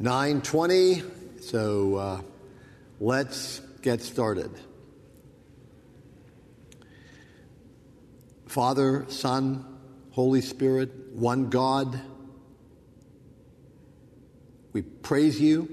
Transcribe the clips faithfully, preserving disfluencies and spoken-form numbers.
nine twenty, so uh, let's get started. Father, Son, Holy Spirit, one God, we praise you.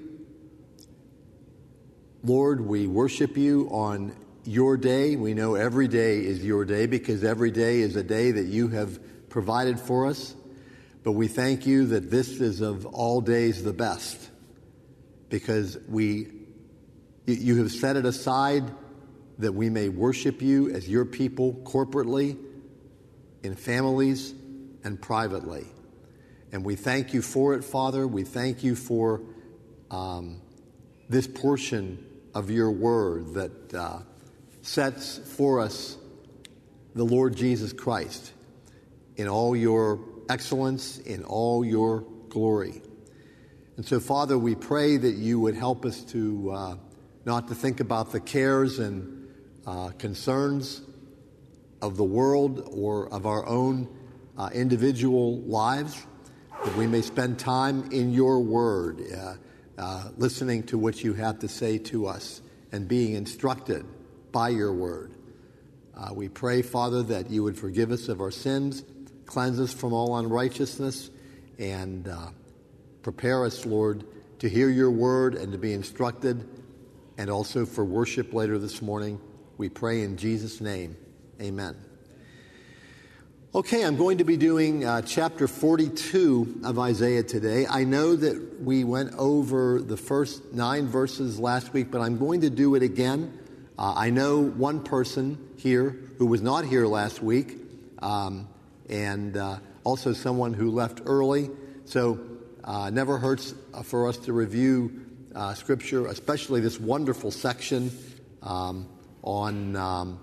Lord, we worship you on your day. We know every day is your day because every day is a day that you have provided for us. But we thank you that this is of all days the best because we, you have set it aside that we may worship you as your people corporately, in families, and privately. And we thank you for it, Father. We thank you for um, this portion of your word that uh, sets for us the Lord Jesus Christ in all your excellence, in all your glory. And so, Father, we pray that you would help us to uh, not to think about the cares and uh, concerns of the world or of our own uh, individual lives, that we may spend time in your word, uh, uh, listening to what you have to say to us and being instructed by your word. Uh, we pray, Father, that you would forgive us of our sins, cleanse us from all unrighteousness, and uh, prepare us, Lord, to hear your word and to be instructed, and also for worship later this morning. We pray in Jesus' name. Amen. Okay, I'm going to be doing uh, chapter forty-two of Isaiah today. I know that we went over the first nine verses last week, but I'm going to do it again. Uh, I know one person here who was not here last week, um, and uh, also someone who left early. So uh, never hurts for us to review uh, Scripture, especially this wonderful section um, on um,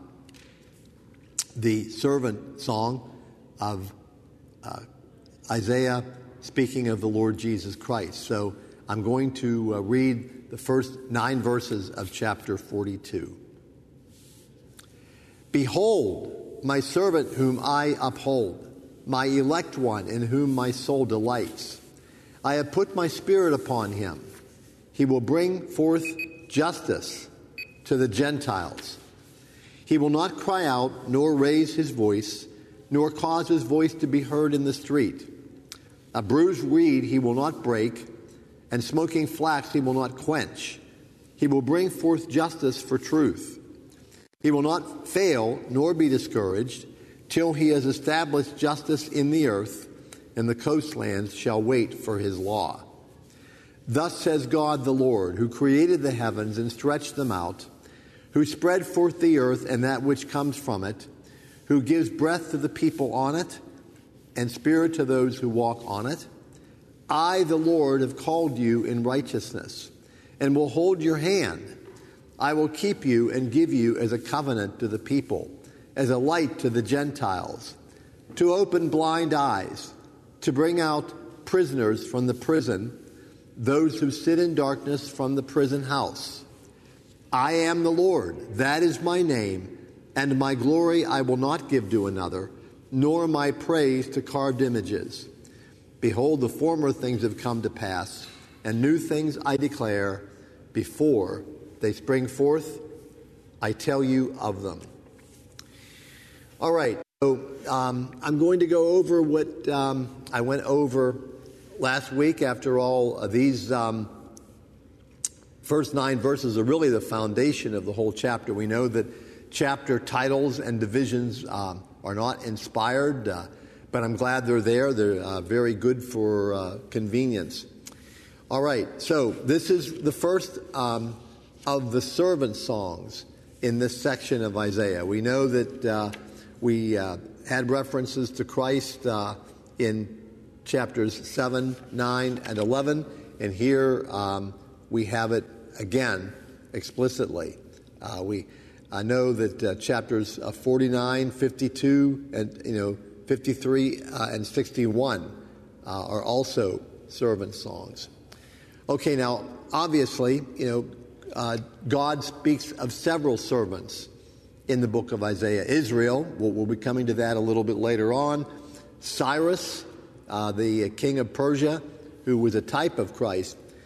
the servant song of uh, Isaiah speaking of the Lord Jesus Christ. So I'm going to uh, read the first nine verses of chapter forty-two. Behold, my servant whom I uphold, my elect one in whom my soul delights. I have put my spirit upon him. He will bring forth justice to the Gentiles. He will not cry out, nor raise his voice, nor cause his voice to be heard in the street. A bruised reed he will not break, and smoking flax he will not quench. He will bring forth justice for truth. He will not fail, nor be discouraged, till he has established justice in the earth, and the coastlands shall wait for his law. Thus says God the Lord, who created the heavens and stretched them out, who spread forth the earth and that which comes from it, who gives breath to the people on it, and spirit to those who walk on it. I, the Lord, have called you in righteousness, and will hold your hand. I will keep you and give you as a covenant to the people, as a light to the Gentiles, to open blind eyes, to bring out prisoners from the prison, those who sit in darkness from the prison house. I am the Lord, that is my name, and my glory I will not give to another, nor my praise to carved images. Behold, the former things have come to pass, and new things I declare before they spring forth. I tell you of them. All right, so um, I'm going to go over what um, I went over last week. After all, uh, these um, first nine verses are really the foundation of the whole chapter. We know that chapter titles and divisions um, are not inspired, uh, but I'm glad they're there. They're uh, very good for uh, convenience. All right, so this is the first um, of the servant songs in this section of Isaiah. We know that uh, we uh, had references to Christ uh, in chapters seven, nine, and eleven, and here um, we have it again explicitly. Uh, we I know that uh, chapters uh, forty-nine, fifty-two, and you know fifty-three uh, and sixty-one uh, are also servant songs. Okay, now obviously, you know, uh, God speaks of several servants in the book of Isaiah. Israel, we'll, we'll be coming to that a little bit later on. Cyrus, uh, the king of Persia, who was a type of Christ.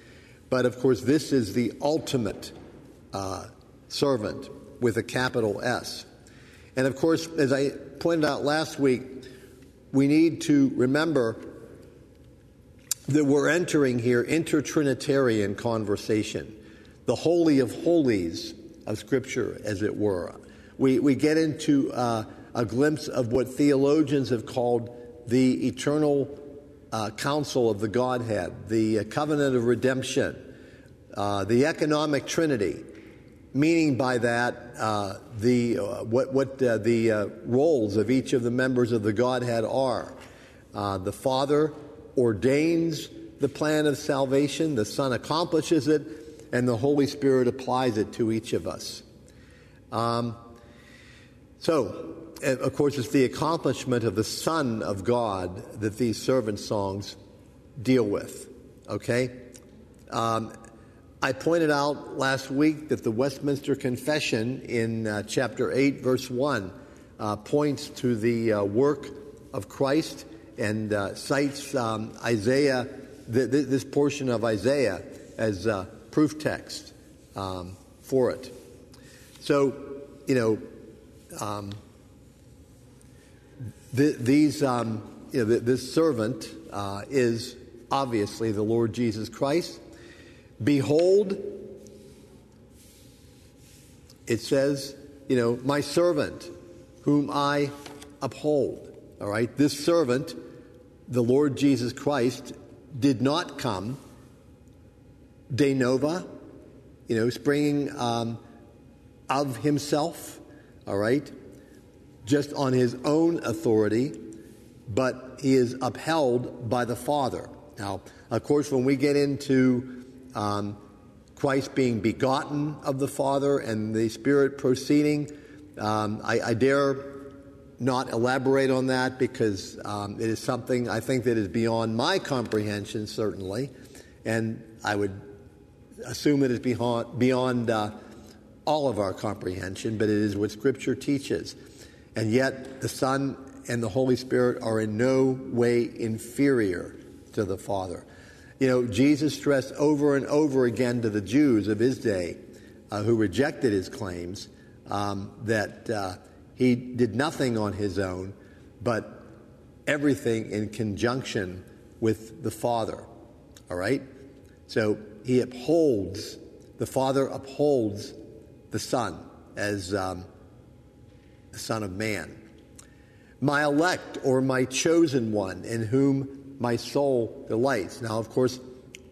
But, of course, this is the ultimate uh, servant with a capital S. And, of course, as I pointed out last week, we need to remember that we're entering here intertrinitarian conversation, the holy of holies of Scripture, as it were. We, we get into uh, a glimpse of what theologians have called the eternal uh, counsel of the Godhead, the uh, covenant of redemption, uh, the economic trinity, meaning by that uh, the uh, what, what uh, the uh, roles of each of the members of the Godhead are. Uh, the Father ordains the plan of salvation, the Son accomplishes it, and the Holy Spirit applies it to each of us. Um, so, of course, it's the accomplishment of the Son of God that these servant songs deal with, okay? Um, I pointed out last week that the Westminster Confession in uh, chapter eight, verse one, uh, points to the uh, work of Christ and uh, cites um, Isaiah, th- th- this portion of Isaiah, as uh, proof text um, for it. So, you know, um, th- these, um, you know, th- this servant uh, is obviously the Lord Jesus Christ. Behold, it says, you know, my servant, whom I uphold. All right, this servant, the Lord Jesus Christ, did not come de novo, you know, springing um, of himself, all right, just on his own authority, but he is upheld by the Father. Now, of course, when we get into um, Christ being begotten of the Father and the Spirit proceeding, um, I, I dare not elaborate on that because um, it is something I think that is beyond my comprehension, certainly, and I would assume it is beyond, beyond uh, all of our comprehension, but it is what Scripture teaches. And yet the Son and the Holy Spirit are in no way inferior to the Father. You know, Jesus stressed over and over again to the Jews of his day uh, who rejected his claims um, that uh, he did nothing on his own, but everything in conjunction with the Father. All right? So he upholds, the Father upholds the Son as um, the Son of Man. My elect, or my chosen one, in whom my soul delights. Now, of course,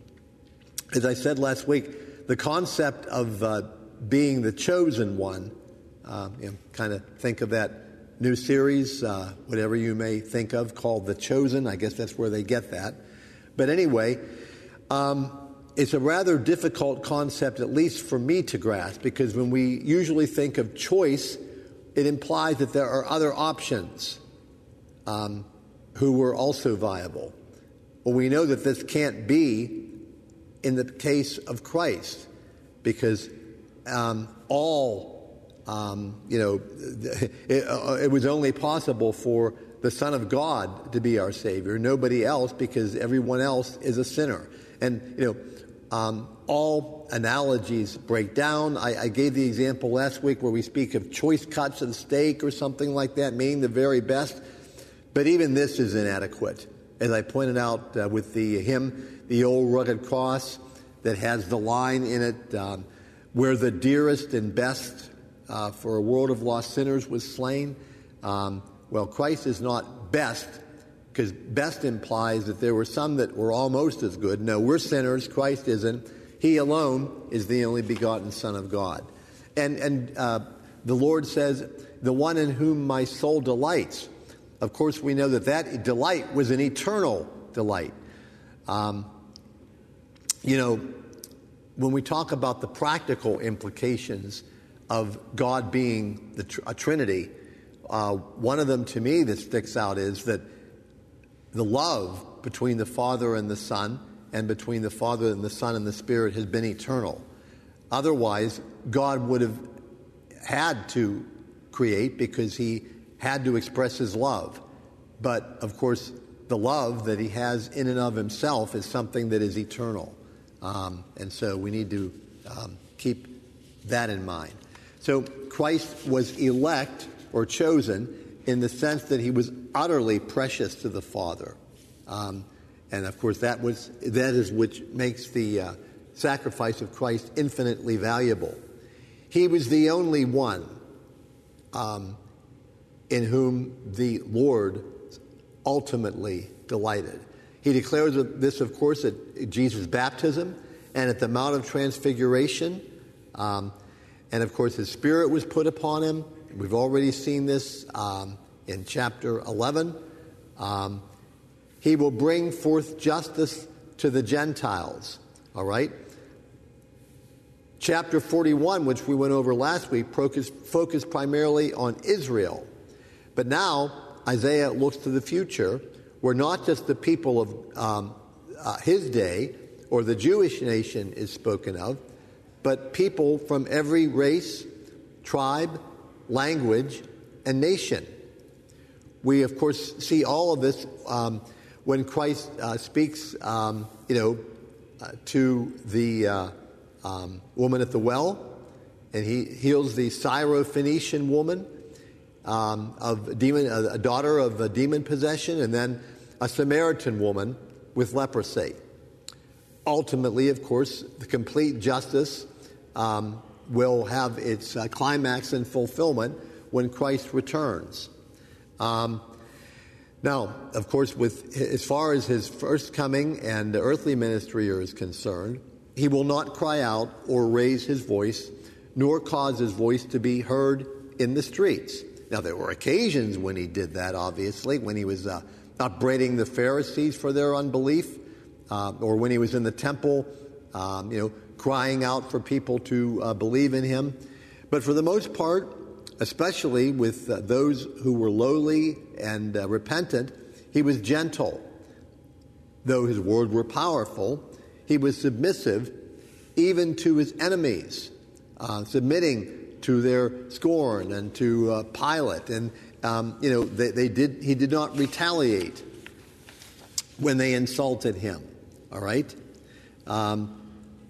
as I said last week, the concept of uh, being the chosen one, uh, you know, kind of think of that new series, uh, whatever you may think of, called The Chosen. I guess that's where they get that. But anyway, um, it's a rather difficult concept, at least for me to grasp, because when we usually think of choice, it implies that there are other options um, who were also viable. Well, we know that this can't be in the case of Christ, because um, all, um, you know, it, uh, it was only possible for the Son of God to be our Savior, nobody else, because everyone else is a sinner. And, you know, um, all analogies break down. I, I gave the example last week where we speak of choice cuts of steak or something like that, meaning the very best. But even this is inadequate. As I pointed out uh, with the hymn, The Old Rugged Cross, that has the line in it, um, where the dearest and best uh, for a world of lost sinners was slain. Um, well, Christ is not best, because best implies that there were some that were almost as good. No, we're sinners. Christ isn't. He alone is the only begotten Son of God. And, and uh, the Lord says, the one in whom my soul delights. Of course, we know that that delight was an eternal delight. Um, you know, when we talk about the practical implications of God being the tr- a Trinity, uh, one of them to me that sticks out is that the love between the Father and the Son, and between the Father and the Son and the Spirit, has been eternal. Otherwise, God would have had to create, because he had to express his love. But, of course, the love that he has in and of himself is something that is eternal. Um, and so we need to um, keep that in mind. So Christ was elect or chosen in the sense that he was utterly precious to the Father. Um, and of course that was that is which makes the uh, sacrifice of Christ infinitely valuable. He was the only one um, in whom the Lord ultimately delighted. He declares this, of course, at Jesus' baptism and at the Mount of Transfiguration. Um, and, of course, his Spirit was put upon him. We've already seen this um, in chapter eleven. Um, he will bring forth justice to the Gentiles. All right? Chapter forty-one, which we went over last week, focused primarily on Israel. But now Isaiah looks to the future, where not just the people of um, uh, his day or the Jewish nation is spoken of, but people from every race, tribe, language, and nation. We, of course, see all of this um, when Christ uh, speaks, um, you know, uh, to the uh, um, woman at the well, and he heals the Syro-Phoenician woman um, of demon, uh, a daughter of a demon possession, and then a Samaritan woman with leprosy. Ultimately, of course, the complete justice um, will have its uh, climax and fulfillment when Christ returns. Um, now, of course, with as far as his first coming and earthly ministry is concerned, he will not cry out or raise his voice, nor cause his voice to be heard in the streets. Now, there were occasions when he did that, obviously, when he was uh, upbraiding the Pharisees for their unbelief, uh, or when he was in the temple, um, you know, crying out for people to uh, believe in him. But for the most part, especially with uh, those who were lowly and uh, repentant, he was gentle. Though his words were powerful, he was submissive even to his enemies, uh, submitting to their scorn and to uh, Pilate. And, um, you know, they, they did. He did not retaliate when they insulted him. All right? Um,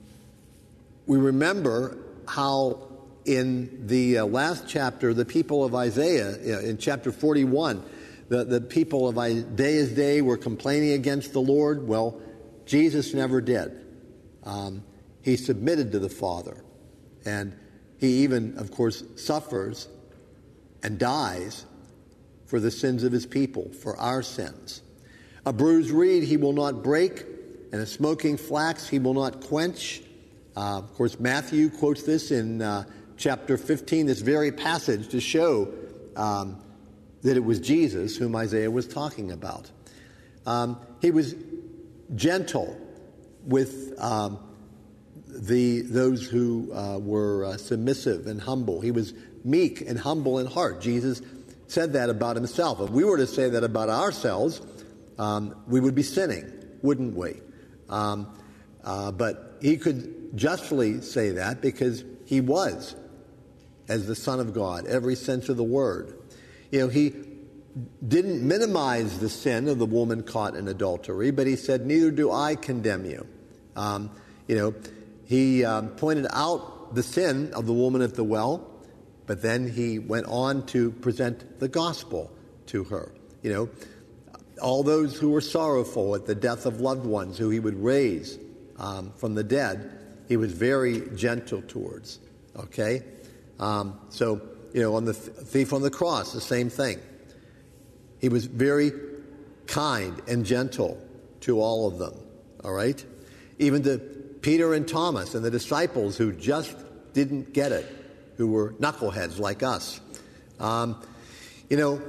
we remember how in the uh, last chapter, the people of Isaiah, in chapter forty-one, the, the people of Isaiah's day were complaining against the Lord. Well, Jesus never did. Um, he submitted to the Father. And he even, of course, suffers and dies for the sins of his people, for our sins. A bruised reed he will not break, and a smoking flax he will not quench. Uh, of course, Matthew quotes this in uh, chapter fifteen, this very passage, to show um, that it was Jesus whom Isaiah was talking about. Um, he was gentle with um, the those who uh, were uh, submissive and humble. He was meek and humble in heart. Jesus said that about himself. If we were to say that about ourselves, um, we would be sinning, wouldn't we? Um, uh, but he could justly say that because he was, as the Son of God, every sense of the word. You know, he didn't minimize the sin of the woman caught in adultery, but he said, neither do I condemn you. Um, you know, he um, pointed out the sin of the woman at the well, but then he went on to present the gospel to her. You know, all those who were sorrowful at the death of loved ones who he would raise um, from the dead, he was very gentle towards. Okay? Um, so, you know, on the thief on the cross, the same thing. He was very kind and gentle to all of them. All right? Even to Peter and Thomas and the disciples who just didn't get it, who were knuckleheads like us. Um, you know,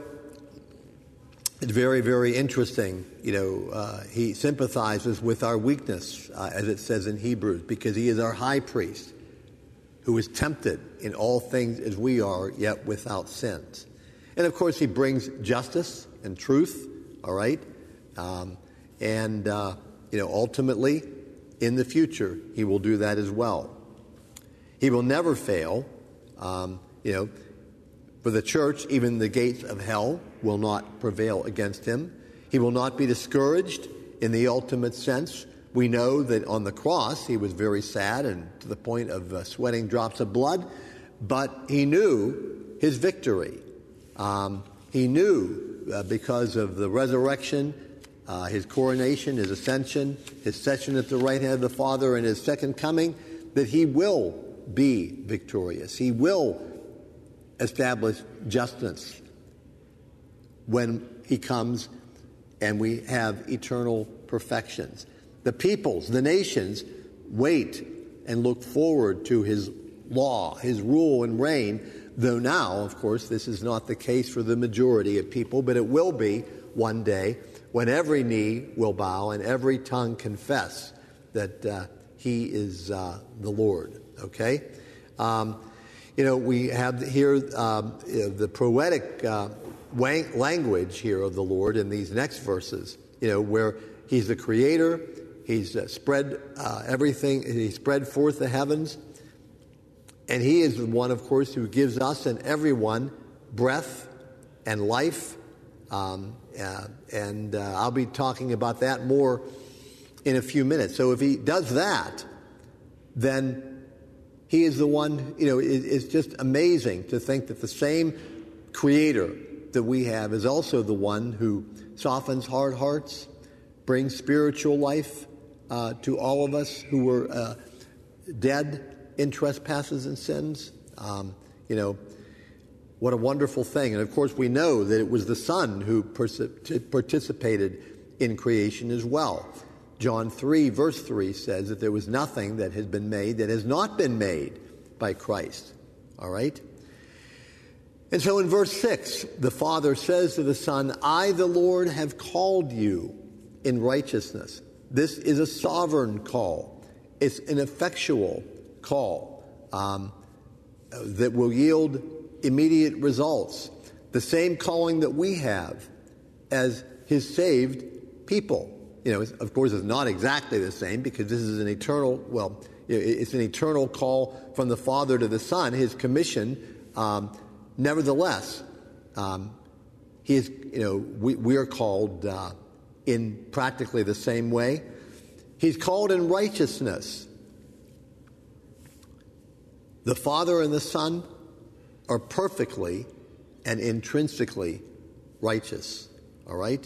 it's very, very interesting. You know, uh, he sympathizes with our weakness, uh, as it says in Hebrews, because he is our high priest who is tempted in all things as we are, yet without sins. And, of course, he brings justice and truth, all right? Um, and, uh, you know, ultimately, in the future, he will do that as well. He will never fail. Um, you know, for the church, even the gates of hell will not prevail against him. He will not be discouraged in the ultimate sense We know that on the cross he was very sad and to the point of uh, sweating drops of blood, but he knew his victory. Um, he knew uh, because of the resurrection, uh, his coronation, his ascension, his session at the right hand of the Father, and his second coming, that he will be victorious. He will establish justice when he comes and we have eternal perfections. The peoples, the nations, wait and look forward to his law, his rule and reign, though now, of course, this is not the case for the majority of people, but it will be one day when every knee will bow and every tongue confess that uh, he is uh, the Lord, okay? Um, you know, we have here um, you know, the poetic uh, wang- language here of the Lord in these next verses, you know, where he's the creator, he's uh, spread uh, everything, he spread forth the heavens, and he is the one, of course, who gives us and everyone breath and life. Um, uh, and uh, I'll be talking about that more in a few minutes. So if he does that, then he is the one, you know, it, it's just amazing to think that the same creator that we have is also the one who softens hard hearts, brings spiritual life uh, to all of us who were uh, dead in trespasses and sins. Um, you know, what a wonderful thing. And of course we know that it was the Son who pers- participated in creation as well. John three verse three says that there was nothing that has been made that has not been made by Christ. All right? And so in verse six, the Father says to the Son, I, the Lord, have called you in righteousness. This is a sovereign call. It's an effectual call um, that will yield immediate results. The same calling that we have as his saved people. You know, of course, it's not exactly the same because this is an eternal, well, it's an eternal call from the Father to the Son, his commission. Um, nevertheless, um, he is, you know, we, we are called uh, in practically the same way. He's called in righteousness. The Father and the Son are perfectly and intrinsically righteous. All right?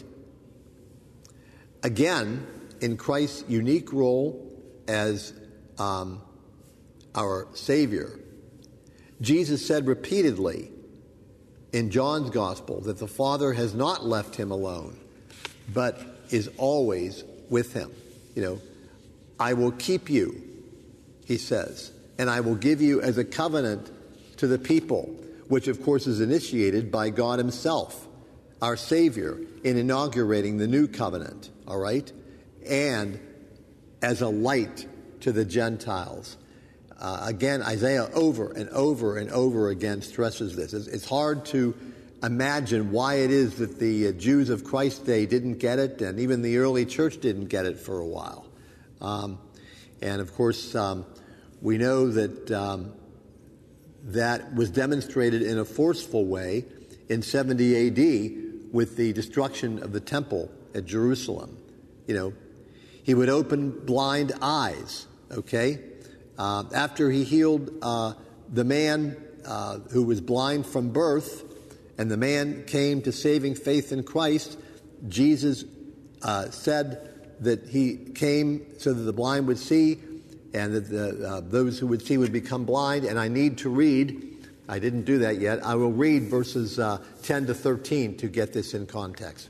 Again, in Christ's unique role as um, our Savior, Jesus said repeatedly in John's Gospel that the Father has not left him alone, but is always with him. You know, I will keep you, he says, and I will give you as a covenant to the people, which of course is initiated by God himself, our Savior, in inaugurating the new covenant, all right? And as a light to the Gentiles. Uh, again, Isaiah over and over and over again stresses this. It's, it's hard to imagine why it is that the uh, Jews of Christ's day didn't get it, and even the early church didn't get it for a while. Um, and of course, um, we know that um, that was demonstrated in a forceful way in seventy A D with the destruction of the temple at Jerusalem. You know, he would open blind eyes, okay? Uh, after he healed uh, the man uh, who was blind from birth, and the man came to saving faith in Christ, Jesus uh, said that he came so that the blind would see, and that the, uh, those who would see would become blind. And I need to read, I didn't do that yet, I will read verses uh, ten to thirteen to get this in context.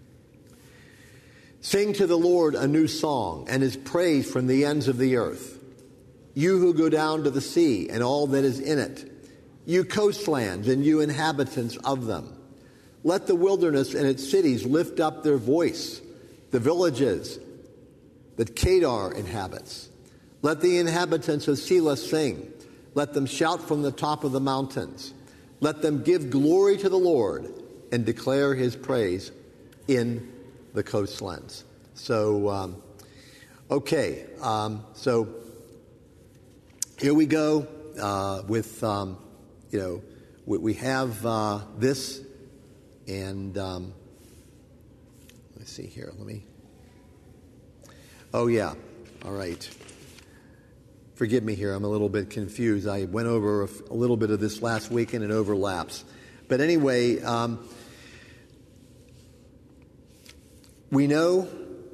Sing to the Lord a new song, and his praise from the ends of the earth. You who go down to the sea and all that is in it, you coastlands and you inhabitants of them. Let the wilderness and its cities lift up their voice, the villages that Kedar inhabits. Let the inhabitants of Selah sing. Let them shout from the top of the mountains. Let them give glory to the Lord and declare his praise in the coastlands. So, um, okay, um, so here we go uh, with, um, you know, we, we have uh, this, and um, let's see here, let me, oh yeah, All right. Forgive me here, I'm a little bit confused. I went over a, a little bit of this last week and it overlaps. But anyway, um, we know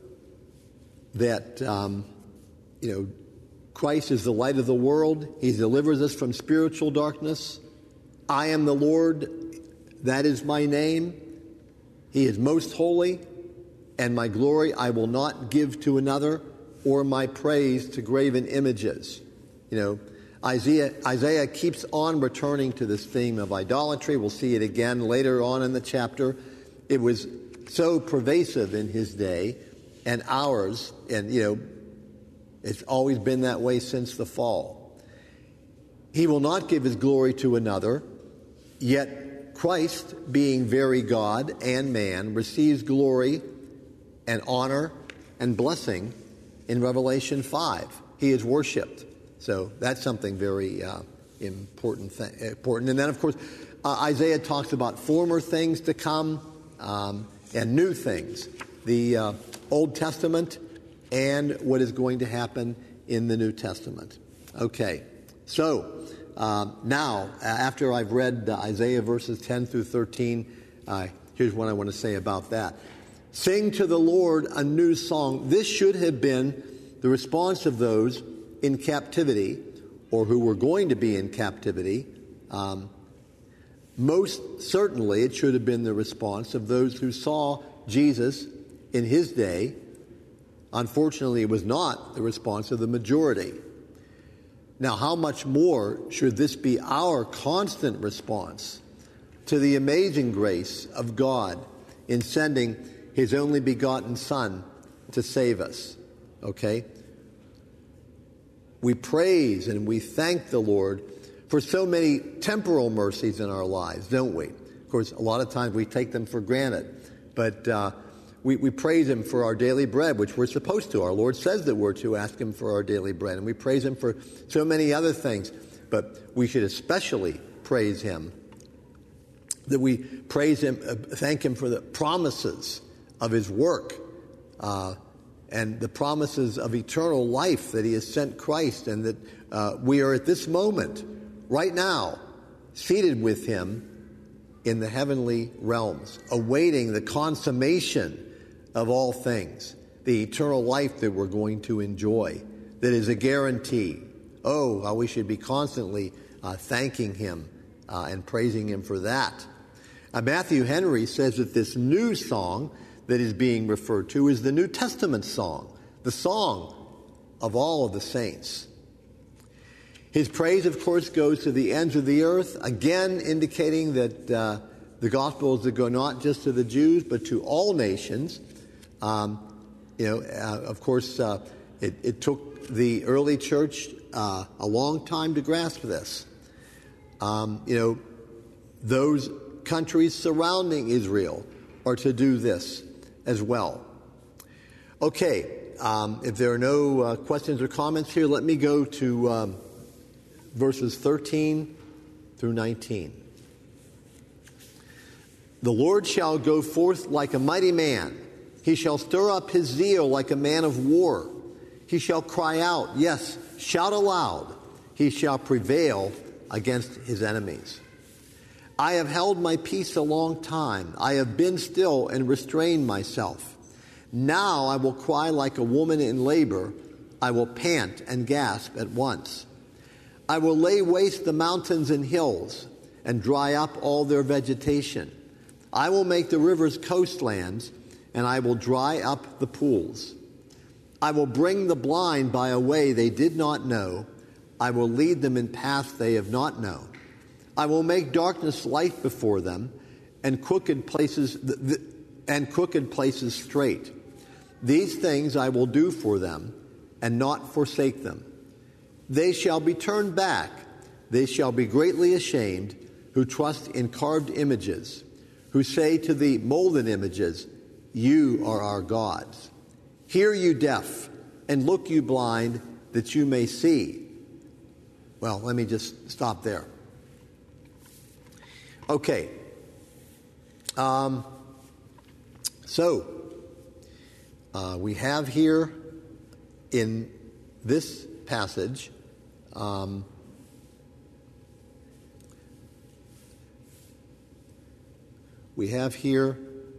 that, um, you know, Christ is the light of the world. He delivers us from spiritual darkness. I am the Lord, that is my name. He is most holy, and my glory I will not give to another, or my praise to graven images. You know, Isaiah, Isaiah keeps on returning to this theme of idolatry. We'll see it again later on in the chapter. It was so pervasive in his day and ours, and, you know, it's always been that way since the fall. He will not give his glory to another, yet Christ, being very God and man, receives glory and honor and blessing in Revelation five. He is worshipped. So that's something very uh, important, th- important. And then, of course, uh, Isaiah talks about former things to come um, and new things. The uh, Old Testament and what is going to happen in the New Testament. Okay, so um, now, after I've read uh, Isaiah verses ten through thirteen, uh, here's what I want to say about that. Sing to the Lord a new song. This should have been the response of those in captivity, or who were going to be in captivity. Um, most certainly, it should have been the response of those who saw Jesus in his day. Unfortunately, it was not the response of the majority. Now, how much more should this be our constant response to the amazing grace of God in sending his only begotten Son to save us? Okay? We praise and we thank the Lord for so many temporal mercies in our lives, don't we? Of course, a lot of times we take them for granted, but uh, We, we praise him for our daily bread, which we're supposed to. Our Lord says that we're to ask him for our daily bread. And we praise him for so many other things. But we should especially praise him. That we praise him, uh, thank him for the promises of his work. Uh, and the promises of eternal life that he has sent Christ. And that uh, we are at this moment, right now, seated with him in the heavenly realms, awaiting the consummation of all things, the eternal life that we're going to enjoy, that is a guarantee. Oh, how we should be constantly uh, thanking him uh, and praising him for that. Uh, Matthew Henry says that this new song that is being referred to is the New Testament song, the song of all of the saints. His praise, of course, goes to the ends of the earth, again indicating that uh, the gospel is to go not just to the Jews, but to all nations. Um, you know, uh, of course, uh, it, it took the early church uh, a long time to grasp this. Um, you know, those countries surrounding Israel are to do this as well. Okay, um, if there are no uh, questions or comments here, let me go to um, verses thirteen through nineteen. The Lord shall go forth like a mighty man. He shall stir up his zeal like a man of war. He shall cry out, yes, shout aloud. He shall prevail against his enemies. I have held my peace a long time. I have been still and restrained myself. Now I will cry like a woman in labor. I will pant and gasp at once. I will lay waste the mountains and hills and dry up all their vegetation. I will make the rivers coastlands, and I will dry up the pools. I will bring the blind by a way they did not know. I will lead them in paths they have not known. I will make darkness light before them, and crooked places and crooked places straight. These things I will do for them, and not forsake them. They shall be turned back. They shall be greatly ashamed who trust in carved images, who say to the molten images, you are our gods. Hear, you deaf, and look, you blind, that you may see. Well, let me just stop there. Okay. Um, so, uh, we have here in this passage, um, we have here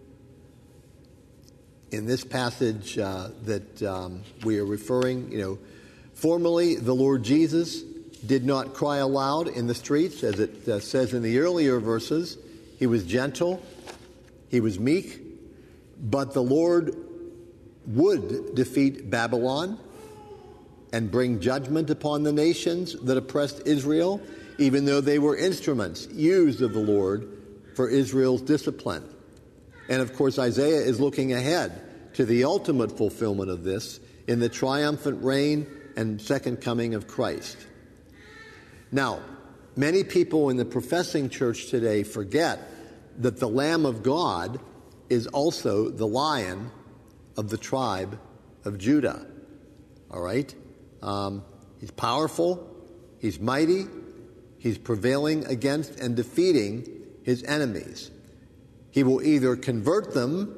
in this passage uh, that um, we are referring, you know, formerly the Lord Jesus did not cry aloud in the streets, as it uh, says in the earlier verses. He was gentle, he was meek, but the Lord would defeat Babylon and bring judgment upon the nations that oppressed Israel, even though they were instruments used of the Lord for Israel's discipline. And of course, Isaiah is looking ahead to the ultimate fulfillment of this in the triumphant reign and second coming of Christ. Now, many people in the professing church today forget that the Lamb of God is also the Lion of the tribe of Judah. All right? Um, he's powerful, he's mighty, he's prevailing against and defeating his enemies. He will either convert them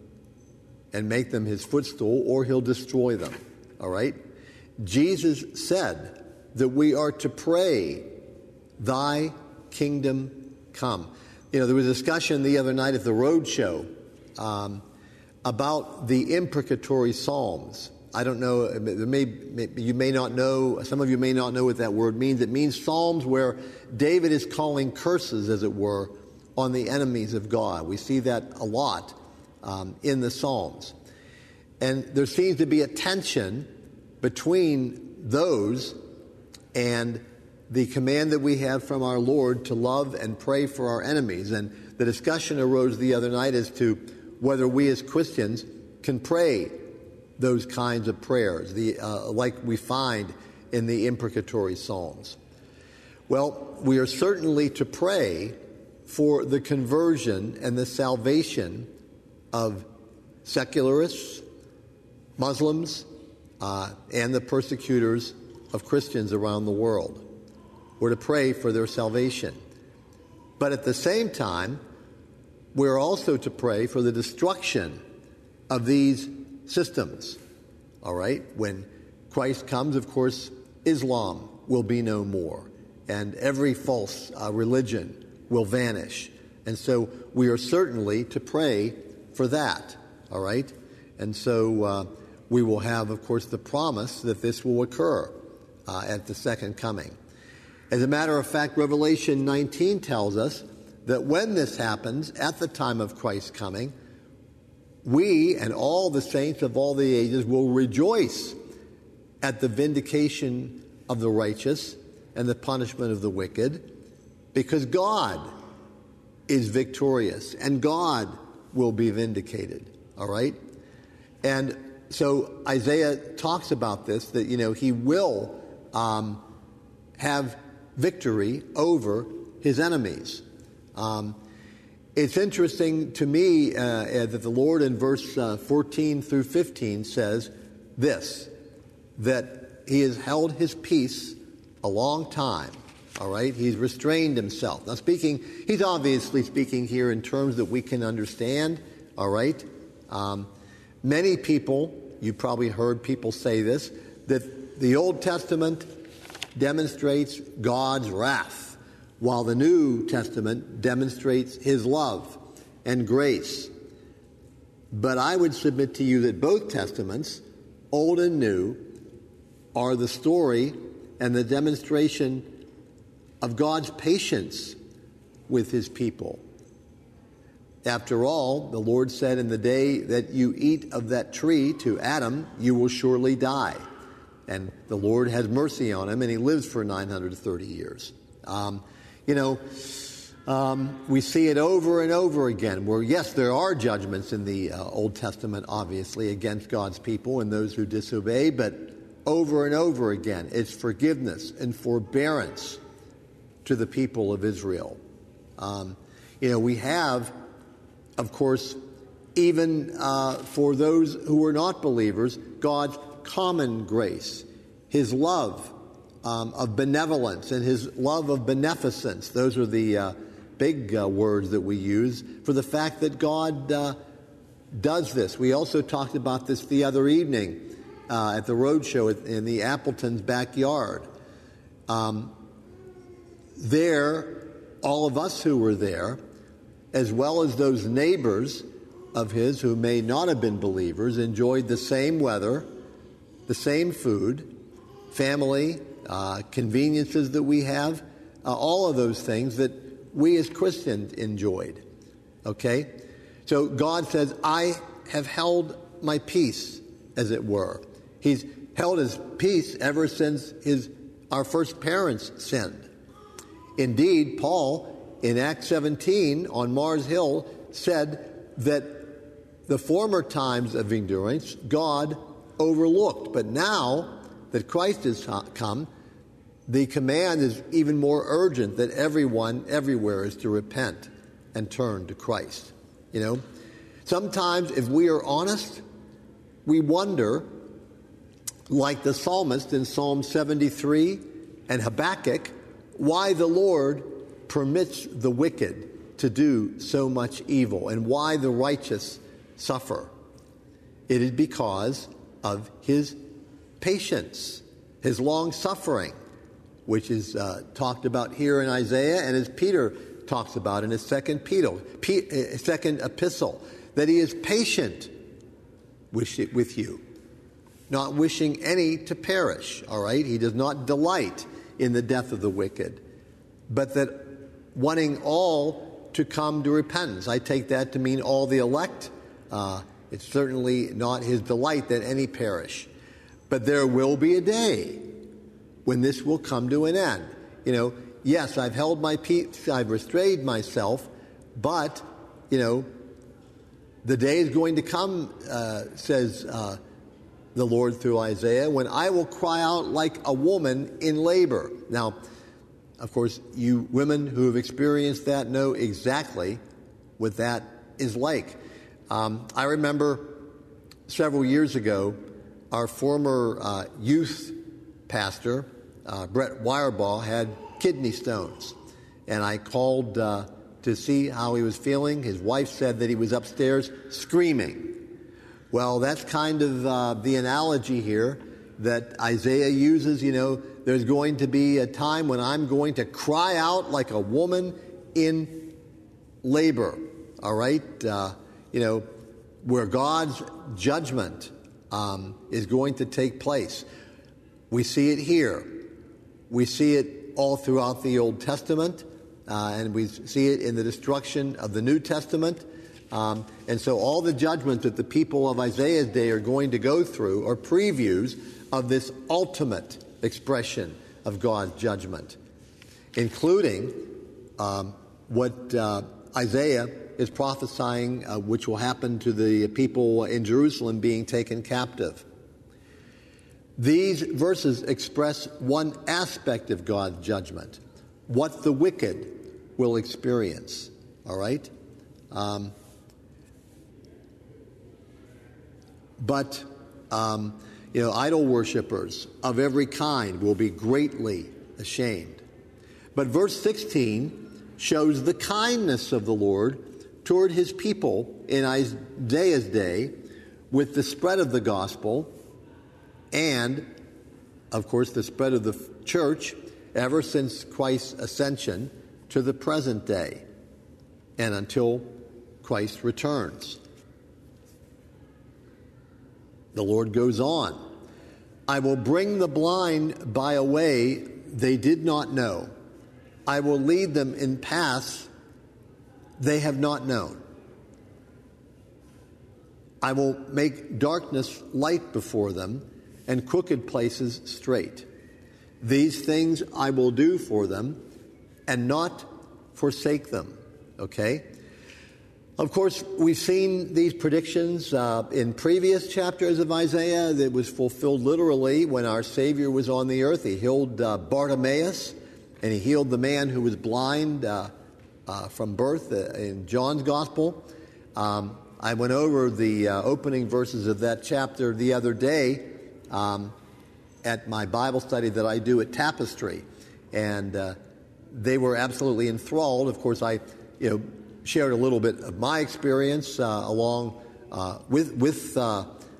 and make them his footstool, or he'll destroy them. All right? Jesus said that we are to pray, thy kingdom come. You know, there was a discussion the other night at the Road Show um, about the imprecatory psalms. I don't know, there may, may, you may not know, some of you may not know what that word means. It means psalms where David is calling curses, as it were, on the enemies of God. We see that a lot um, in the Psalms. And there seems to be a tension between those and the command that we have from our Lord to love and pray for our enemies. And the discussion arose the other night as to whether we as Christians can pray those kinds of prayers, the, uh, like we find in the imprecatory Psalms. Well, we are certainly to pray for the conversion and the salvation of secularists, Muslims, uh, and the persecutors of Christians around the world. We're to pray for their salvation. But at the same time, we're also to pray for the destruction of these systems. All right? When Christ comes, of course, Islam will be no more, and every false uh, religion will vanish. And so we are certainly to pray for that. All right? And so uh, we will have, of course, the promise that this will occur uh, at the second coming. As a matter of fact, Revelation nineteen tells us that when this happens, at the time of Christ's coming, we and all the saints of all the ages will rejoice at the vindication of the righteous and the punishment of the wicked, because God is victorious and God will be vindicated. All right? And so Isaiah talks about this, that, you know, he will um, have victory over his enemies. Um, it's interesting to me uh, that the Lord in verse uh, fourteen through fifteen says this, that he has held his peace a long time. All right? He's restrained himself. Now speaking, he's obviously speaking here in terms that we can understand. All right? Um, many people, you probably heard people say this, that the Old Testament demonstrates God's wrath, while the New Testament demonstrates his love and grace. But I would submit to you that both Testaments, Old and New, are the story and the demonstration of God's patience with his people. After all, the Lord said, in the day that you eat of that tree to Adam, you will surely die. And the Lord has mercy on him, and he lives for nine hundred thirty years. Um, you know, um, we see it over and over again, where, yes, there are judgments in the uh, Old Testament, obviously, against God's people and those who disobey, but over and over again, it's forgiveness and forbearance to the people of Israel. Um, you know, we have, of course, even uh, for those who are not believers, God's common grace, his love um, of benevolence and his love of beneficence. Those are the uh, big uh, words that we use for the fact that God uh, does this. We also talked about this the other evening uh, at the roadshow in the Appleton's backyard. Um, there, all of us who were there, as well as those neighbors of his who may not have been believers, enjoyed the same weather, the same food, family, uh, conveniences that we have, uh, all of those things that we as Christians enjoyed. Okay? So God says, I have held my peace, as it were. He's held his peace ever since his our first parents sinned. Indeed, Paul, in Acts seventeen on Mars Hill, said that the former times of endurance God overlooked. But now that Christ has come, the command is even more urgent that everyone, everywhere, is to repent and turn to Christ. You know, sometimes if we are honest, we wonder, like the psalmist in Psalm seventy-three and Habakkuk, why the Lord permits the wicked to do so much evil and why the righteous suffer. It is because of his patience, his long suffering, which is uh, talked about here in Isaiah, and as Peter talks about in his second, Peter, P, second epistle, that he is patient with you, not wishing any to perish, all right? He does not delight in the death of the wicked, but that wanting all to come to repentance. I take that to mean all the elect. Uh, it's certainly not his delight that any perish. But there will be a day when this will come to an end. You know, yes, I've held my peace, I've restrained myself, but, you know, the day is going to come, uh, says uh, the Lord through Isaiah, when I will cry out like a woman in labor. Now, of course, you women who have experienced that know exactly what that is like. Um, I remember several years ago, our former uh, youth pastor, uh, Brett Wirebaugh, had kidney stones. And I called uh, to see how he was feeling. His wife said that he was upstairs screaming. Well, that's kind of uh, the analogy here that Isaiah uses. You know, there's going to be a time when I'm going to cry out like a woman in labor, all right? Uh, you know, where God's judgment um, is going to take place. We see it here. We see it all throughout the Old Testament, uh, and we see it in the destruction of the New Testament. Um, and so all the judgments that the people of Isaiah's day are going to go through are previews of this ultimate expression of God's judgment, including um, what uh, Isaiah is prophesying, uh, which will happen to the people in Jerusalem being taken captive. These verses express one aspect of God's judgment, what the wicked will experience, all right? Um, but, um, you know, idol worshipers of every kind will be greatly ashamed. But verse sixteen shows the kindness of the Lord toward his people in Isaiah's day with the spread of the gospel and, of course, the spread of the church ever since Christ's ascension to the present day and until Christ returns. The Lord goes on, I will bring the blind by a way they did not know. I will lead them in paths they have not known. I will make darkness light before them and crooked places straight. These things I will do for them and not forsake them. Okay? Of course, we've seen these predictions uh, in previous chapters of Isaiah that was fulfilled literally when our Savior was on the earth. He healed uh, Bartimaeus, and he healed the man who was blind uh, uh, from birth uh, in John's Gospel. Um, I went over the uh, opening verses of that chapter the other day um, at my Bible study that I do at Tapestry, and uh, they were absolutely enthralled. Of course, I, you know, shared a little bit of my experience uh, along uh, with with uh,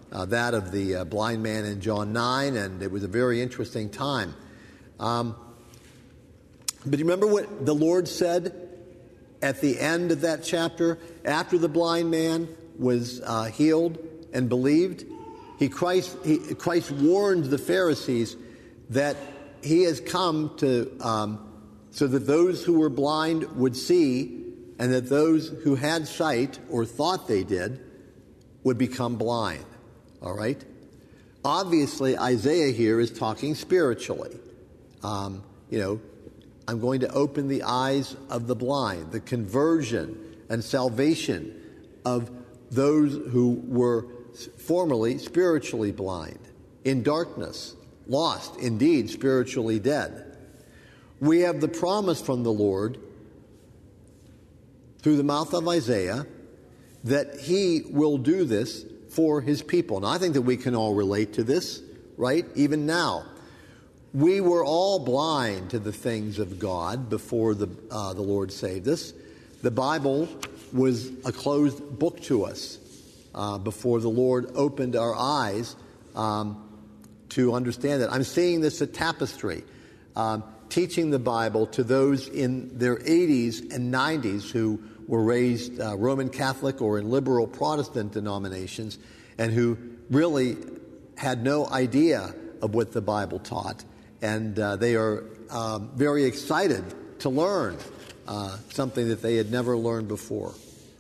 uh, that of the uh, blind man in John nine, and it was a very interesting time. Um, but you remember what the Lord said at the end of that chapter, after the blind man was uh, healed and believed? He Christ, he, Christ warned the Pharisees that he has come to um, so that those who were blind would see, and that those who had sight or thought they did would become blind. All right? Obviously, Isaiah here is talking spiritually. Um, you know, I'm going to open the eyes of the blind, the conversion and salvation of those who were formerly spiritually blind, in darkness, lost, indeed, spiritually dead. We have the promise from the Lord through the mouth of Isaiah that he will do this for his people. Now, I think that we can all relate to this, right? Even now. We were all blind to the things of God before the, uh, the Lord saved us. The Bible was a closed book to us uh, before the Lord opened our eyes um, to understand it. I'm seeing this at Tapestry, um, teaching the Bible to those in their eighties and nineties who were raised uh, Roman Catholic or in liberal Protestant denominations and who really had no idea of what the Bible taught. And uh, they are um, very excited to learn uh, something that they had never learned before.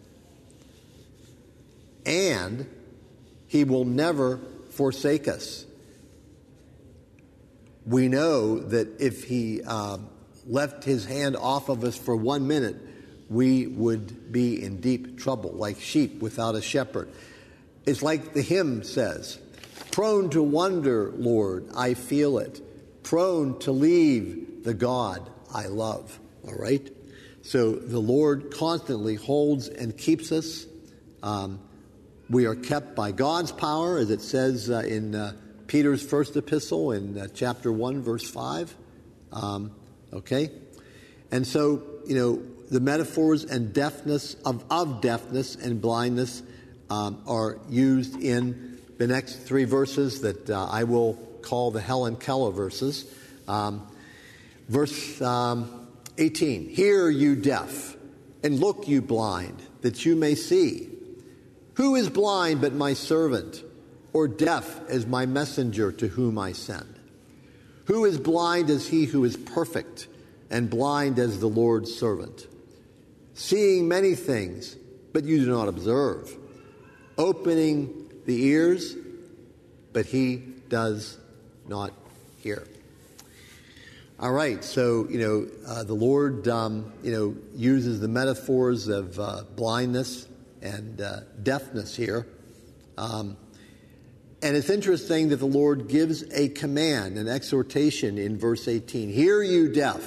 And he will never forsake us. We know that if he um, left his hand off of us for one minute, we would be in deep trouble, like sheep without a shepherd. It's like the hymn says, "Prone to wonder, Lord, I feel it. Prone to leave the God I love." All right? So the Lord constantly holds and keeps us. Um, we are kept by God's power, as it says uh, in uh, Peter's first epistle in uh, chapter one, verse five. Um, okay? And so, you know, the metaphors and deafness of, of deafness and blindness um, are used in the next three verses that uh, I will call the Helen Keller verses. Um, verse um, eighteen, "Hear, you deaf, and look, you blind, that you may see. Who is blind but my servant, or deaf as my messenger to whom I send? Who is blind as he who is perfect, and blind as the Lord's servant? Seeing many things, but you do not observe. Opening the ears, but he does not hear." All right, so, you know, uh, the Lord, um, you know, uses the metaphors of uh, blindness and uh, deafness here. Um, and it's interesting that the Lord gives a command, an exhortation in verse eighteen. "Hear, you deaf,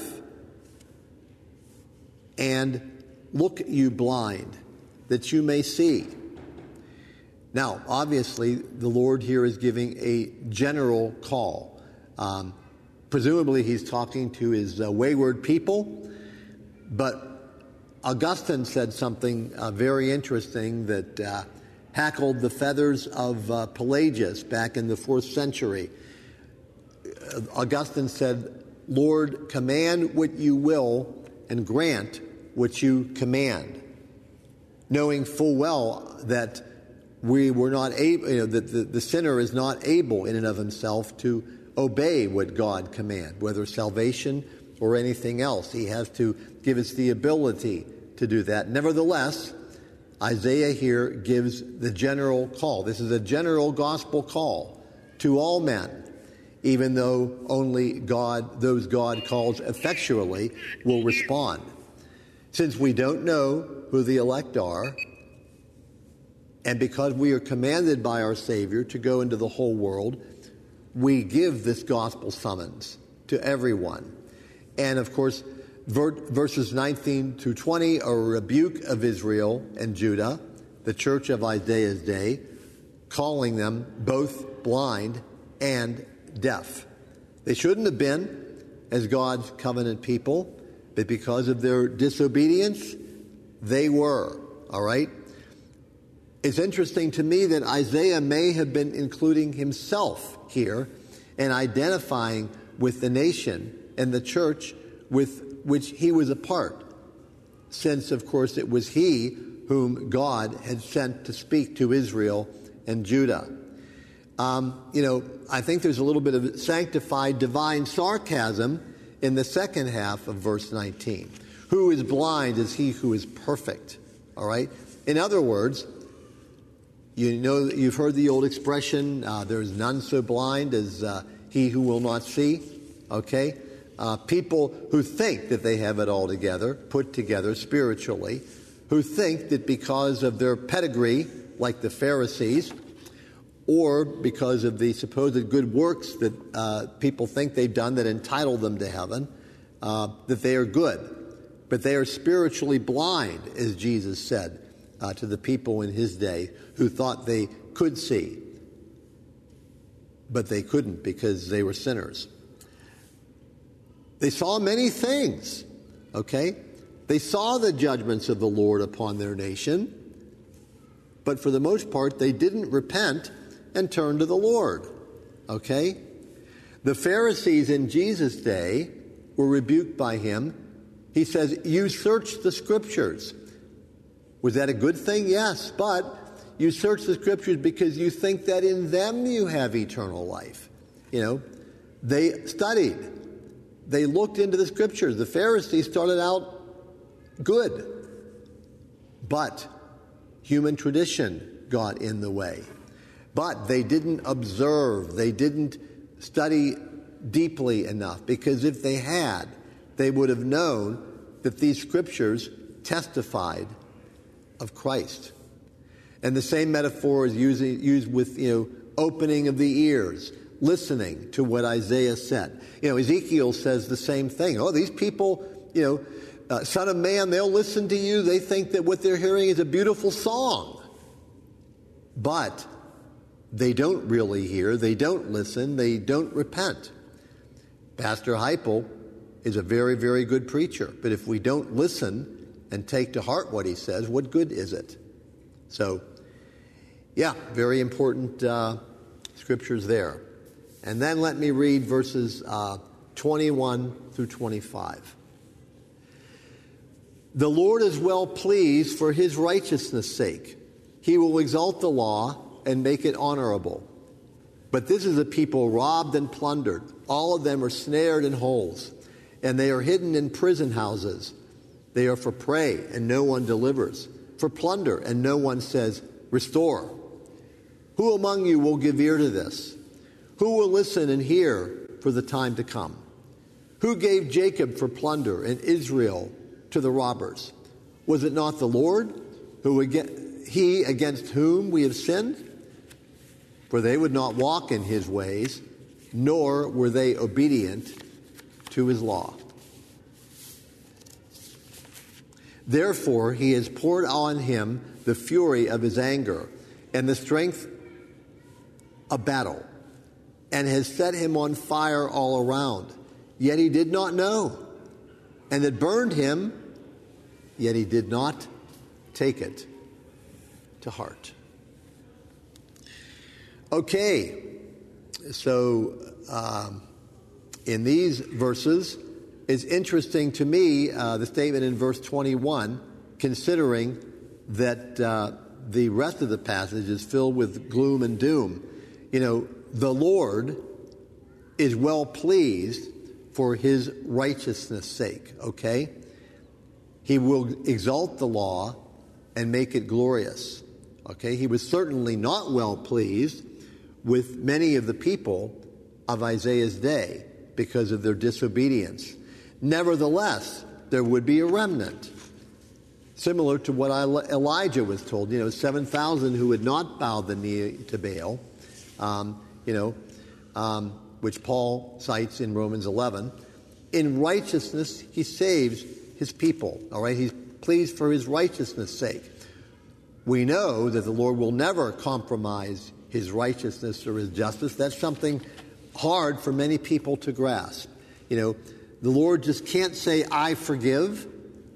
and look, you blind, that you may see." Now, obviously, the Lord here is giving a general call. Um, presumably, he's talking to his uh, wayward people. But Augustine said something uh, very interesting that uh, hackled the feathers of uh, Pelagius back in the fourth century. Uh, Augustine said, "Lord, command what you will and grant what you command," knowing full well that we were not able, you know, that the, the sinner is not able in and of himself to obey what God commands, whether salvation or anything else. He has to give us the ability to do that. Nevertheless, Isaiah here gives the general call. This is a general gospel call to all men, even though only God, those God calls effectually, will respond. Since we don't know who the elect are, and because we are commanded by our Savior to go into the whole world, we give this gospel summons to everyone. And of course, verses nineteen through twenty are a rebuke of Israel and Judah, the church of Isaiah's day, calling them both blind and deaf. They shouldn't have been as God's covenant people, but because of their disobedience, they were. All right? It's interesting to me that Isaiah may have been including himself here and identifying with the nation and the church with which he was a part, since, of course, it was he whom God had sent to speak to Israel and Judah. Um, you know, I think there's a little bit of sanctified divine sarcasm in the second half of verse nineteen. Who is blind is he who is perfect. All right? In other words, you know, you've heard the old expression, uh, there's none so blind as uh, he who will not see. Okay? Uh, people who think that they have it all together, put together spiritually, who think that because of their pedigree, like the Pharisees, or because of the supposed good works that uh, people think they've done that entitle them to heaven, uh, that they are good. But they are spiritually blind, as Jesus said uh, to the people in his day who thought they could see, but they couldn't because they were sinners. They saw many things, okay? They saw the judgments of the Lord upon their nation, but for the most part, they didn't repent and turn to the Lord, okay? The Pharisees in Jesus' day were rebuked by him. He says, you search the Scriptures. Was that a good thing? Yes, but you search the Scriptures because you think that in them you have eternal life. You know, they studied. They looked into the Scriptures. The Pharisees started out good, but human tradition got in the way. But they didn't observe. They didn't study deeply enough, because if they had, they would have known that these Scriptures testified of Christ. And the same metaphor is used, used with, you know, opening of the ears, listening to what Isaiah said. You know, Ezekiel says the same thing. Oh, these people, you know, uh, Son of Man, they'll listen to you. They think that what they're hearing is a beautiful song. But they don't really hear. They don't listen. They don't repent. Pastor Heipel is a very, very good preacher. But if we don't listen and take to heart what he says, what good is it? So, yeah, very important uh, scriptures there. And then let me read verses uh, twenty-one through twenty-five. The Lord is well pleased for his righteousness' sake. He will exalt the law and make it honorable. But this is a people robbed and plundered. All of them are snared in holes, and they are hidden in prison houses. They are for prey, and no one delivers, for plunder, and no one says, restore. Who among you will give ear to this? Who will listen and hear for the time to come? Who gave Jacob for plunder and Israel to the robbers? Was it not the Lord, who he against whom we have sinned? For they would not walk in his ways, nor were they obedient to his law. Therefore he has poured on him the fury of his anger and the strength of battle, and has set him on fire all around. Yet he did not know. And it burned him, yet he did not take it to heart. Okay, so um, in these verses, it's interesting to me, uh, the statement in verse twenty-one, considering that uh, the rest of the passage is filled with gloom and doom. You know, the Lord is well pleased for his righteousness' sake, okay? He will exalt the law and make it glorious, okay? He was certainly not well pleased with many of the people of Isaiah's day because of their disobedience. Nevertheless, there would be a remnant, similar to what Elijah was told, you know, seven thousand who would not bow the knee to Baal, um, you know, um, which Paul cites in Romans eleven. In righteousness, he saves his people, all right? He's pleased for his righteousness' sake. We know that the Lord will never compromise his righteousness or his justice. That's something hard for many people to grasp. You know, the Lord just can't say, I forgive,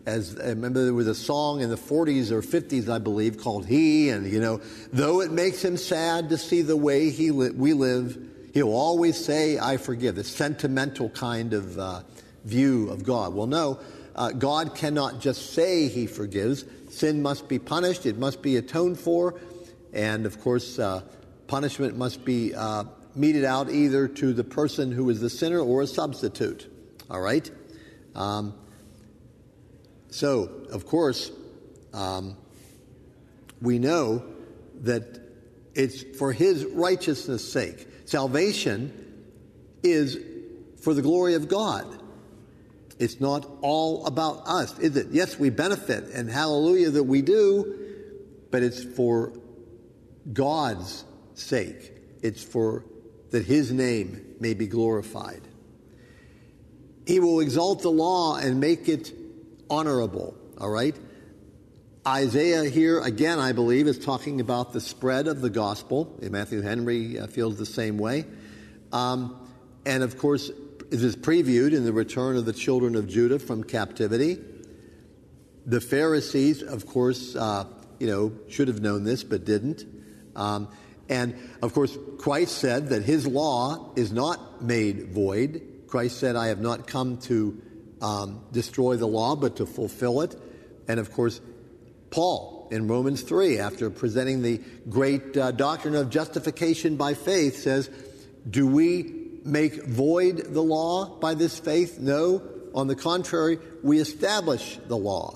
As I remember, there was a song in the forties or fifties, I believe, called He, and, you know, though it makes him sad to see the way he li- we live, he'll always say, I forgive. The sentimental kind of uh, view of God. Well, no, uh, God cannot just say he forgives. Sin must be punished. It must be atoned for. And, of course, uh, punishment must be uh, meted out either to the person who is the sinner or a substitute. All right? Um, so, of course, um, we know that it's for his righteousness' sake. Salvation is for the glory of God. It's not all about us, is it? Yes, we benefit, and hallelujah that we do, but it's for God's sake. It's for that his name may be glorified. He will exalt the law and make it honorable, all right? Isaiah here, again, I believe, is talking about the spread of the gospel. Matthew Henry uh, feels the same way. Um, and, of course, it is previewed in the return of the children of Judah from captivity. The Pharisees, of course, uh, you know, should have known this but didn't. Um, and, of course, Christ said that his law is not made void. Christ said, I have not come to um, destroy the law, but to fulfill it. And, of course, Paul in Romans three, after presenting the great uh, doctrine of justification by faith, says, do we make void the law by this faith? No. On the contrary, we establish the law.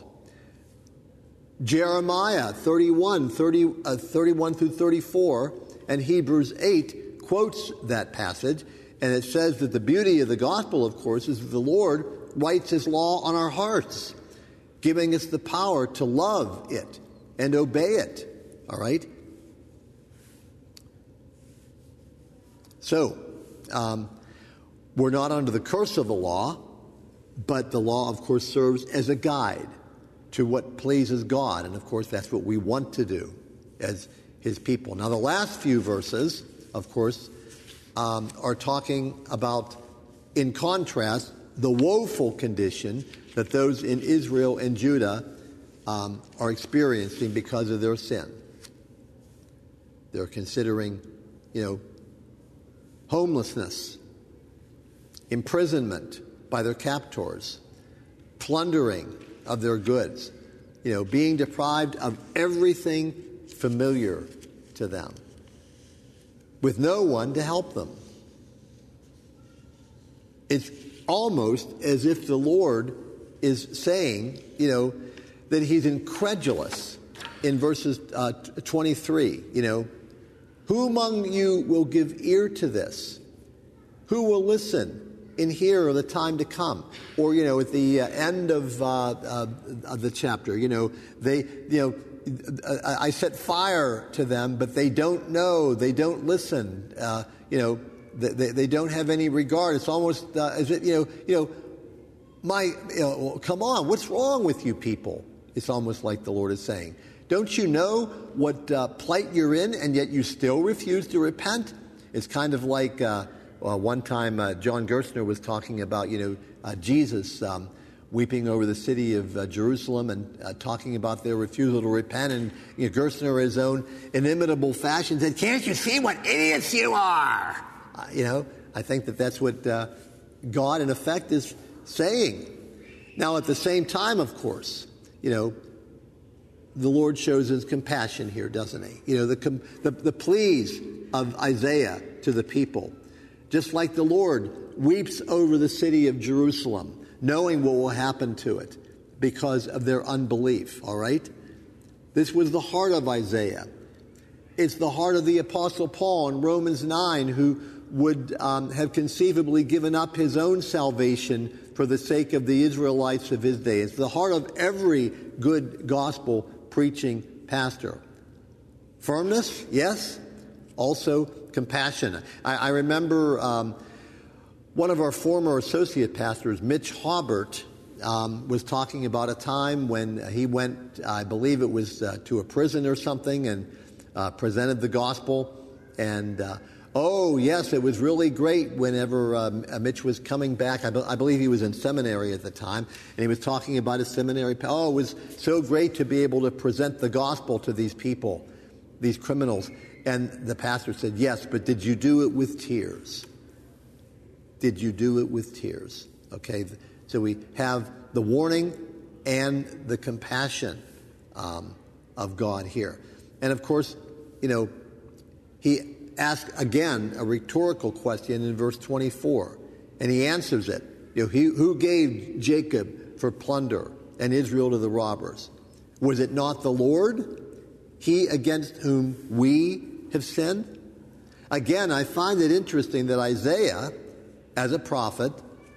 Jeremiah thirty-one, thirty, uh, thirty-one through thirty-four, and Hebrews eight quotes that passage, and it says that the beauty of the gospel, of course, is that the Lord writes his law on our hearts, giving us the power to love it and obey it. All right? So, um, we're not under the curse of the law, but the law, of course, serves as a guide to what pleases God. And, of course, that's what we want to do as his people. Now, the last few verses, of course, um, are talking about, in contrast, the woeful condition that those in Israel and Judah um, are experiencing because of their sin. They're considering, you know, homelessness, imprisonment by their captors, plundering of their goods, you know, being deprived of everything familiar to them, with no one to help them. It's almost as if the Lord is saying, you know, that he's incredulous in verses uh, twenty-three, you know, who among you will give ear to this? Who will listen and hear of the time to come? Or, you know, at the uh, end of, uh, uh, of the chapter, you know, they, you know, I set fire to them, but they don't know, they don't listen, uh, you know, they, they don't have any regard. It's almost uh, as if, you know, you know, my, you know, come on, what's wrong with you people? It's almost like the Lord is saying, don't you know what uh, plight you're in, and yet you still refuse to repent? It's kind of like uh, well, one time uh, John Gerstner was talking about, you know, uh, Jesus um, weeping over the city of uh, Jerusalem and uh, talking about their refusal to repent. And you know, Gerstner, in his own inimitable fashion, said, can't you see what idiots you are? Uh, you know, I think that that's what uh, God, in effect, is saying. Now, at the same time, of course, you know, the Lord shows his compassion here, doesn't he? You know, the, the, the pleas of Isaiah to the people. Just like the Lord weeps over the city of Jerusalem, knowing what will happen to it because of their unbelief, all right? This was the heart of Isaiah. It's the heart of the Apostle Paul in Romans nine, who would um, have conceivably given up his own salvation for the sake of the Israelites of his day. It's the heart of every good gospel preaching pastor. Firmness, yes. Also compassion. I, I remember um, one of our former associate pastors, Mitch Haubert, um, was talking about a time when he went, I believe it was uh, to a prison or something, and uh, presented the gospel. And uh, Oh, yes, it was really great whenever um, Mitch was coming back. I, be- I believe he was in seminary at the time, and he was talking about his seminary. Oh, it was so great to be able to present the gospel to these people, these criminals. And the pastor said, yes, but did you do it with tears? Did you do it with tears? Okay, so we have the warning and the compassion um, of God here. And of course, you know, he ask again a rhetorical question in verse twenty-four, and he answers it. You know, he, who gave Jacob for plunder and Israel to the robbers? Was it not the Lord, he against whom we have sinned? Again, I find it interesting that Isaiah, as a prophet,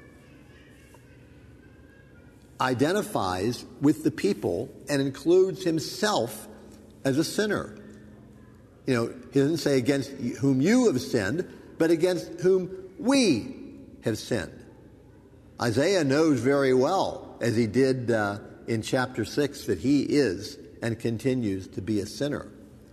identifies with the people and includes himself as a sinner. You know, he doesn't say against whom you have sinned, but against whom we have sinned. Isaiah knows very well, as he did uh, in chapter six, that he is and continues to be a sinner.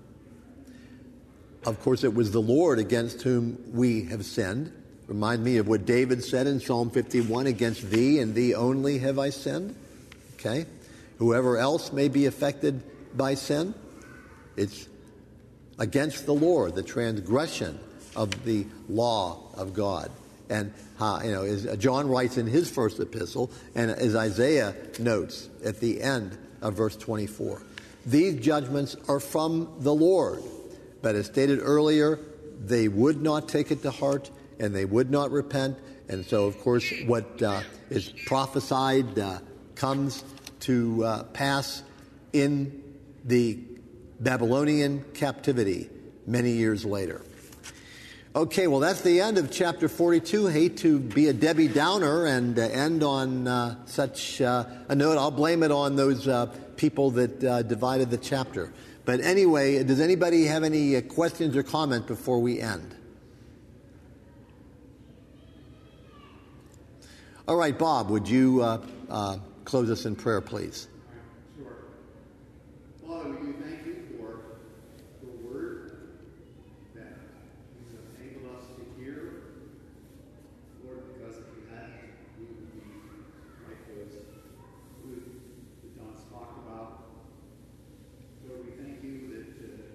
Of course, it was the Lord against whom we have sinned. Remind me of what David said in Psalm fifty-one, against thee and thee only have I sinned. Okay? Whoever else may be affected by sin, it's against the Lord, the transgression of the law of God. And uh, you know, as John writes in his first epistle, and as Isaiah notes at the end of verse twenty-four, these judgments are from the Lord. But as stated earlier, they would not take it to heart, and they would not repent. And so, of course, what uh, is prophesied uh, comes to uh, pass in the Babylonian captivity many years later. Okay, well, that's the end of chapter forty-two. Hate to be a Debbie Downer and uh, end on uh, such uh, a note. I'll blame it on those uh, people that uh, divided the chapter. But anyway, does anybody have any uh, questions or comment before we end? All right, Bob, would you uh, uh, close us in prayer, please? Sure. Father, we do thank you for the word that you have enabled us to hear. Lord, because if you hadn't, we would be like those who that John's talked about. Lord, we thank you that uh,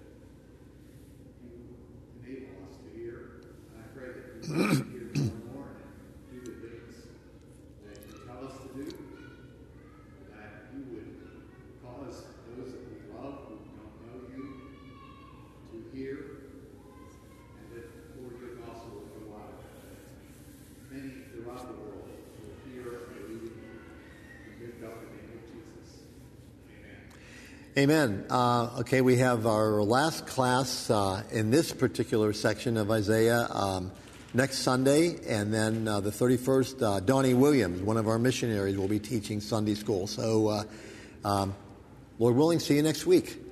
you enable us to hear. And I pray that we will hear more and more and do the things that you tell us to do, that you would cause those that we love who don't know you to hear, and that, Lord, your gospel will go out, that many throughout the world will hear and believe and lift up the name of Jesus. Amen. Amen. Uh, okay, we have our last class uh, in this particular section of Isaiah um, next Sunday, and then uh, the thirty-first, uh, Donnie Williams, one of our missionaries, will be teaching Sunday school. So, uh, um, Lord willing, see you next week.